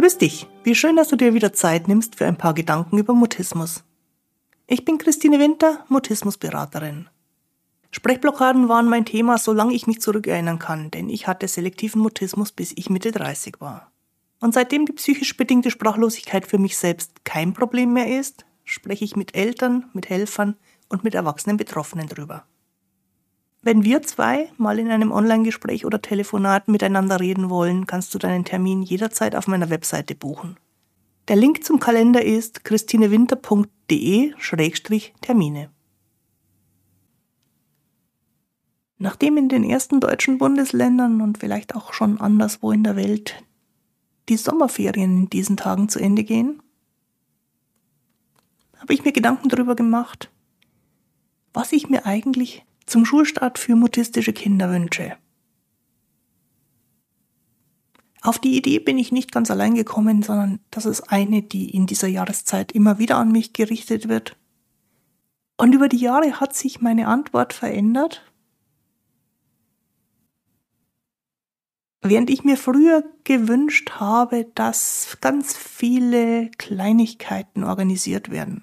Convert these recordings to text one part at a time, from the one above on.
Grüß dich, wie schön, dass du dir wieder Zeit nimmst für ein paar Gedanken über Mutismus. Ich bin Christine Winter, Mutismusberaterin. Sprechblockaden waren mein Thema, solange ich mich zurückerinnern kann, denn ich hatte selektiven Mutismus, bis ich Mitte 30 war. Und seitdem die psychisch bedingte Sprachlosigkeit für mich selbst kein Problem mehr ist, spreche ich mit Eltern, mit Helfern und mit erwachsenen Betroffenen drüber. Wenn wir zwei mal in einem Online-Gespräch oder Telefonat miteinander reden wollen, kannst du deinen Termin jederzeit auf meiner Webseite buchen. Der Link zum Kalender ist christinewinter.de/Termine. Nachdem in den ersten deutschen Bundesländern und vielleicht auch schon anderswo in der Welt die Sommerferien in diesen Tagen zu Ende gehen, habe ich mir Gedanken darüber gemacht, was ich mir eigentlich zum Schulstart für mutistische Kinder wünsche. Auf die Idee bin ich nicht ganz allein gekommen, sondern das ist eine, die in dieser Jahreszeit immer wieder an mich gerichtet wird. Und über die Jahre hat sich meine Antwort verändert. Während ich mir früher gewünscht habe, dass ganz viele Kleinigkeiten organisiert werden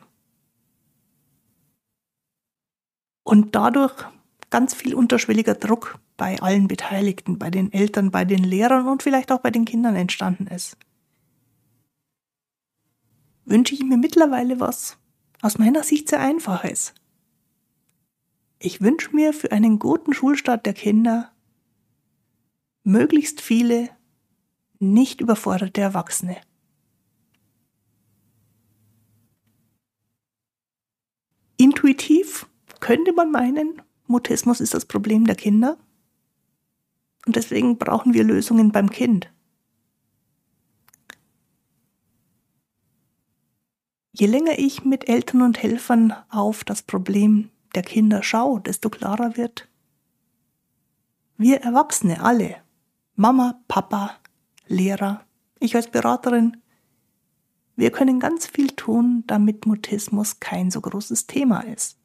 und dadurch ganz viel unterschwelliger Druck bei allen Beteiligten, bei den Eltern, bei den Lehrern und vielleicht auch bei den Kindern entstanden ist, wünsche ich mir mittlerweile was aus meiner Sicht sehr Einfaches. Ich wünsche mir für einen guten Schulstart der Kinder möglichst viele nicht überforderte Erwachsene. Intuitiv könnte man meinen, Mutismus ist das Problem der Kinder und deswegen brauchen wir Lösungen beim Kind. Je länger ich mit Eltern und Helfern auf das Problem der Kinder schaue, desto klarer wird, wir Erwachsene alle, Mama, Papa, Lehrer, ich als Beraterin, wir können ganz viel tun, damit Mutismus kein so großes Thema ist.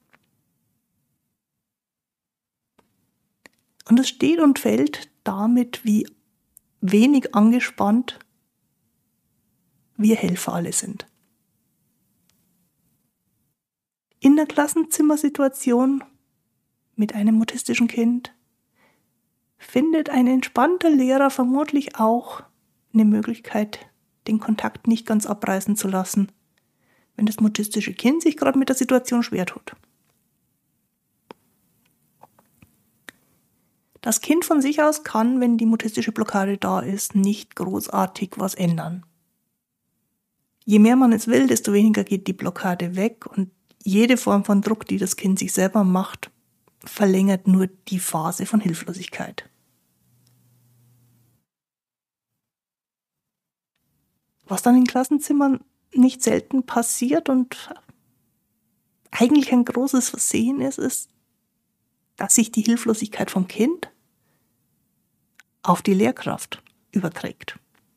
Und es steht und fällt damit, wie wenig angespannt wir Helfer alle sind. In der Klassenzimmersituation mit einem mutistischen Kind findet ein entspannter Lehrer vermutlich auch eine Möglichkeit, den Kontakt nicht ganz abreißen zu lassen, wenn das mutistische Kind sich gerade mit der Situation schwer tut. Das Kind von sich aus kann, wenn die mutistische Blockade da ist, nicht großartig was ändern. Je mehr man es will, desto weniger geht die Blockade weg und jede Form von Druck, die das Kind sich selber macht, verlängert nur die Phase von Hilflosigkeit. Was dann in Klassenzimmern nicht selten passiert und eigentlich ein großes Versehen ist, dass sich die Hilflosigkeit vom Kind auf die Lehrkraft überträgt.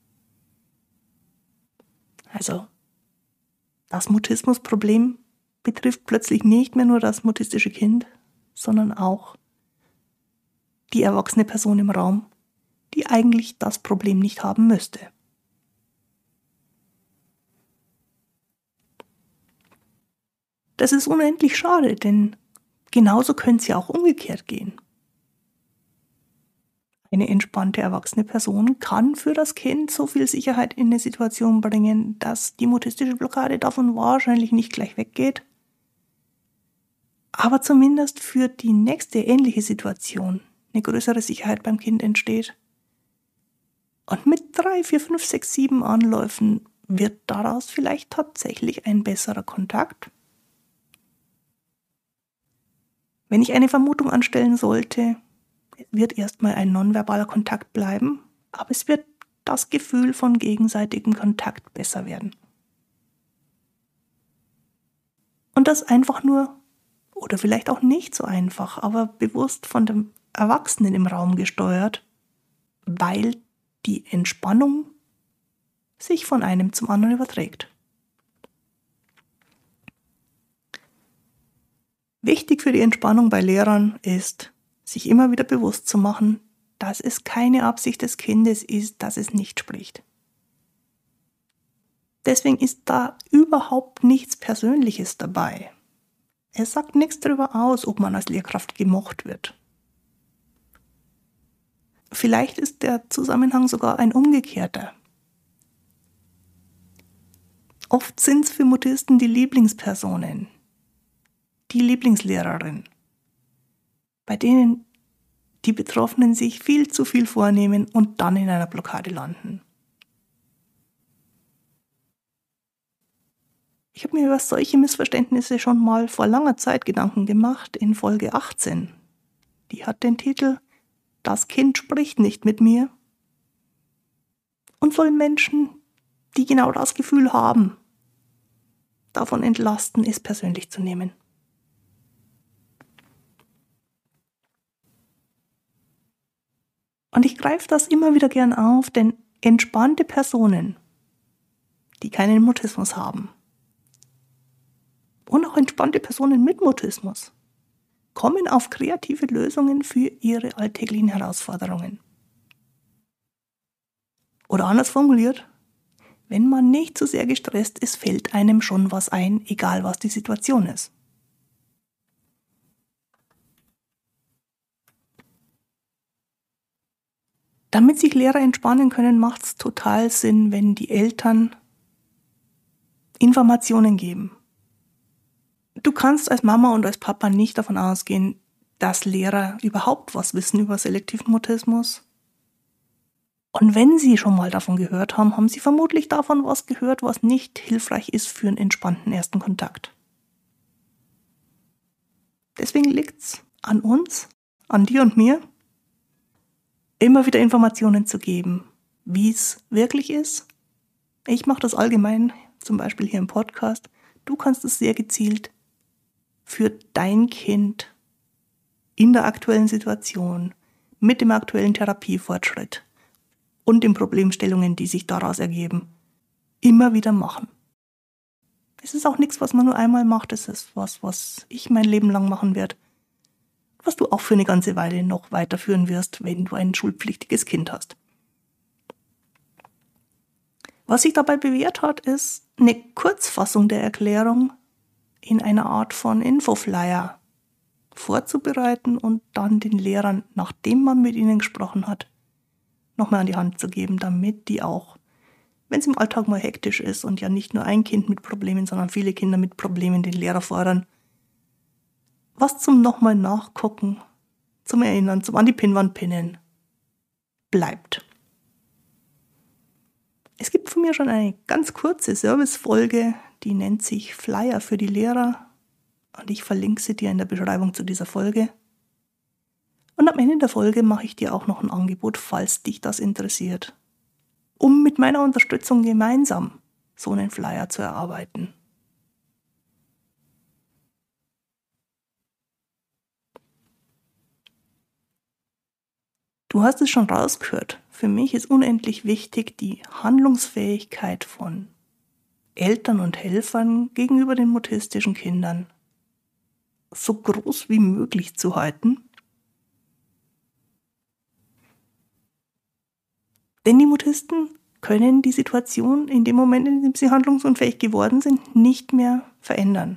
Also das Mutismusproblem betrifft plötzlich nicht mehr nur das mutistische Kind, sondern auch die erwachsene Person im Raum, die eigentlich das Problem nicht haben müsste. Das ist unendlich schade, denn genauso könnte es ja auch umgekehrt gehen. Eine entspannte erwachsene Person kann für das Kind so viel Sicherheit in eine Situation bringen, dass die mutistische Blockade davon wahrscheinlich nicht gleich weggeht, aber zumindest für die nächste ähnliche Situation eine größere Sicherheit beim Kind entsteht. Und mit 3, 4, 5, 6, 7 Anläufen wird daraus vielleicht tatsächlich ein besserer Kontakt. Wenn ich eine Vermutung anstellen sollte, wird erstmal ein nonverbaler Kontakt bleiben, aber es wird das Gefühl von gegenseitigem Kontakt besser werden. Und das einfach nur, oder vielleicht auch nicht so einfach, aber bewusst von dem Erwachsenen im Raum gesteuert, weil die Entspannung sich von einem zum anderen überträgt. Wichtig für die Entspannung bei Lehrern ist, sich immer wieder bewusst zu machen, dass es keine Absicht des Kindes ist, dass es nicht spricht. Deswegen ist da überhaupt nichts Persönliches dabei. Es sagt nichts darüber aus, ob man als Lehrkraft gemocht wird. Vielleicht ist der Zusammenhang sogar ein umgekehrter. Oft sind es für Mutisten die Lieblingspersonen, die Lieblingslehrerin, bei denen die Betroffenen sich viel zu viel vornehmen und dann in einer Blockade landen. Ich habe mir über solche Missverständnisse schon mal vor langer Zeit Gedanken gemacht in Folge 18. Die hat den Titel „Das Kind spricht nicht mit mir" und soll Menschen, die genau das Gefühl haben, davon entlasten, es persönlich zu nehmen. Und ich greife das immer wieder gern auf, denn entspannte Personen, die keinen Mutismus haben, und auch entspannte Personen mit Mutismus, kommen auf kreative Lösungen für ihre alltäglichen Herausforderungen. Oder anders formuliert, wenn man nicht zu sehr gestresst ist, fällt einem schon was ein, egal was die Situation ist. Damit sich Lehrer entspannen können, macht es total Sinn, wenn die Eltern Informationen geben. Du kannst als Mama und als Papa nicht davon ausgehen, dass Lehrer überhaupt was wissen über selektiven Mutismus. Und wenn sie schon mal davon gehört haben, haben sie vermutlich davon was gehört, was nicht hilfreich ist für einen entspannten ersten Kontakt. Deswegen liegt es an uns, an dir und mir, immer wieder Informationen zu geben, wie es wirklich ist. Ich mache das allgemein, zum Beispiel hier im Podcast. Du kannst es sehr gezielt für dein Kind in der aktuellen Situation, mit dem aktuellen Therapiefortschritt und den Problemstellungen, die sich daraus ergeben, immer wieder machen. Es ist auch nichts, was man nur einmal macht. Es ist was ich mein Leben lang machen werde, was du auch für eine ganze Weile noch weiterführen wirst, wenn du ein schulpflichtiges Kind hast. Was sich dabei bewährt hat, ist eine Kurzfassung der Erklärung in einer Art von Infoflyer vorzubereiten und dann den Lehrern, nachdem man mit ihnen gesprochen hat, nochmal an die Hand zu geben, damit die auch, wenn es im Alltag mal hektisch ist und ja nicht nur ein Kind mit Problemen, sondern viele Kinder mit Problemen den Lehrer fordern, was zum nochmal nachgucken, zum Erinnern, zum an die Pinnwand pinnen, bleibt. Es gibt von mir schon eine ganz kurze Servicefolge, die nennt sich Flyer für die Lehrer und ich verlinke sie dir in der Beschreibung zu dieser Folge. Und am Ende der Folge mache ich dir auch noch ein Angebot, falls dich das interessiert, um mit meiner Unterstützung gemeinsam so einen Flyer zu erarbeiten. Du hast es schon rausgehört, für mich ist unendlich wichtig, die Handlungsfähigkeit von Eltern und Helfern gegenüber den mutistischen Kindern so groß wie möglich zu halten. Denn die Mutisten können die Situation in dem Moment, in dem sie handlungsunfähig geworden sind, nicht mehr verändern.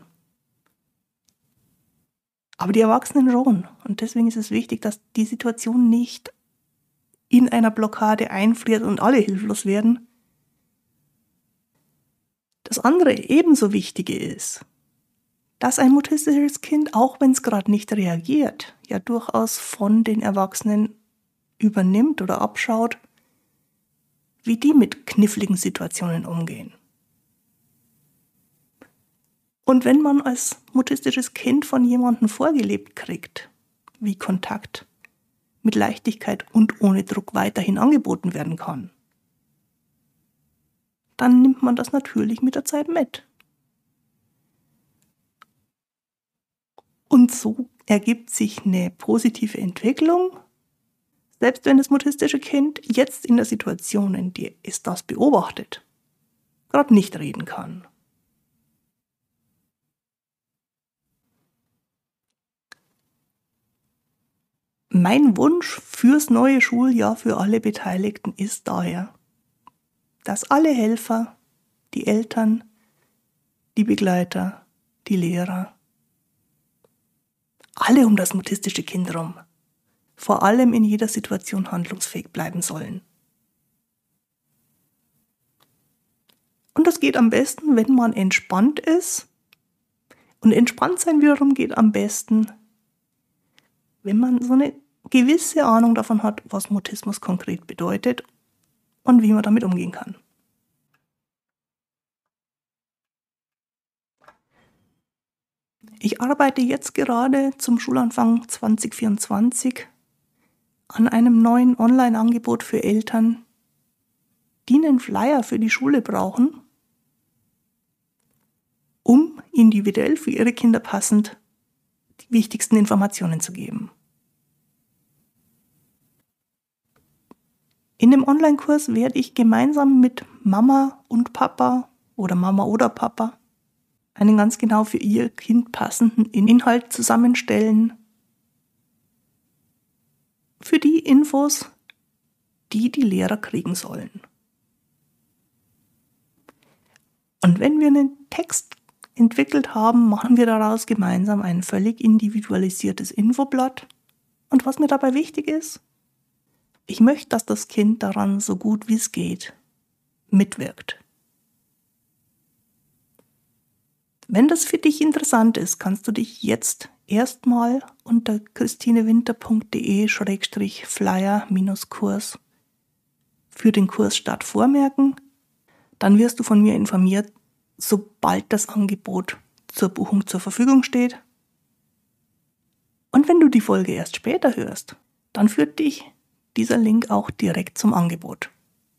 Aber die Erwachsenen schon. Und deswegen ist es wichtig, dass die Situation nicht in einer Blockade einfriert und alle hilflos werden. Das andere ebenso Wichtige ist, dass ein mutistisches Kind, auch wenn es gerade nicht reagiert, ja durchaus von den Erwachsenen übernimmt oder abschaut, wie die mit kniffligen Situationen umgehen. Und wenn man als mutistisches Kind von jemandem vorgelebt kriegt, wie Kontakt mit Leichtigkeit und ohne Druck weiterhin angeboten werden kann, dann nimmt man das natürlich mit der Zeit mit. Und so ergibt sich eine positive Entwicklung, selbst wenn das mutistische Kind jetzt in der Situation, in der es das beobachtet, gerade nicht reden kann. Mein Wunsch fürs neue Schuljahr für alle Beteiligten ist daher, dass alle Helfer die Eltern, die Begleiter, die Lehrer. Alle um das mutistische Kind herum. Vor allem in jeder Situation handlungsfähig bleiben sollen. Und das geht am besten, wenn man entspannt ist. Und entspannt sein wiederum geht am besten, wenn man so eine gewisse Ahnung davon hat, was Mutismus konkret bedeutet und wie man damit umgehen kann. Ich arbeite jetzt gerade zum Schulanfang 2024 an einem neuen Online-Angebot für Eltern, die einen Flyer für die Schule brauchen, um individuell für ihre Kinder passend die wichtigsten Informationen zu geben. In dem Online-Kurs werde ich gemeinsam mit Mama und Papa oder Mama oder Papa einen ganz genau für ihr Kind passenden Inhalt zusammenstellen. Für die Infos, die die Lehrer kriegen sollen. Und wenn wir einen Text entwickelt haben, machen wir daraus gemeinsam ein völlig individualisiertes Infoblatt. Und was mir dabei wichtig ist, ich möchte, dass das Kind daran so gut wie es geht mitwirkt. Wenn das für dich interessant ist, kannst du dich jetzt erstmal unter christinewinter.de/flyer-Kurs für den Kursstart vormerken. Dann wirst du von mir informiert, sobald das Angebot zur Buchung zur Verfügung steht. Und wenn du die Folge erst später hörst, dann führt dich dieser Link auch direkt zum Angebot.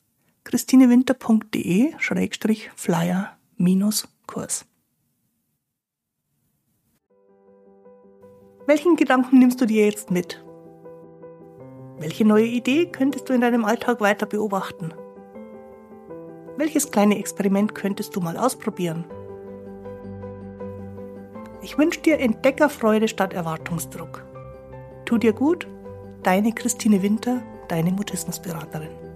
christinewinter.de/flyer-Kurs. Welchen Gedanken nimmst du dir jetzt mit? Welche neue Idee könntest du in deinem Alltag weiter beobachten? Welches kleine Experiment könntest du mal ausprobieren? Ich wünsche dir Entdeckerfreude statt Erwartungsdruck. Tu dir gut, deine Christine Winter, deine Mutismusberaterin.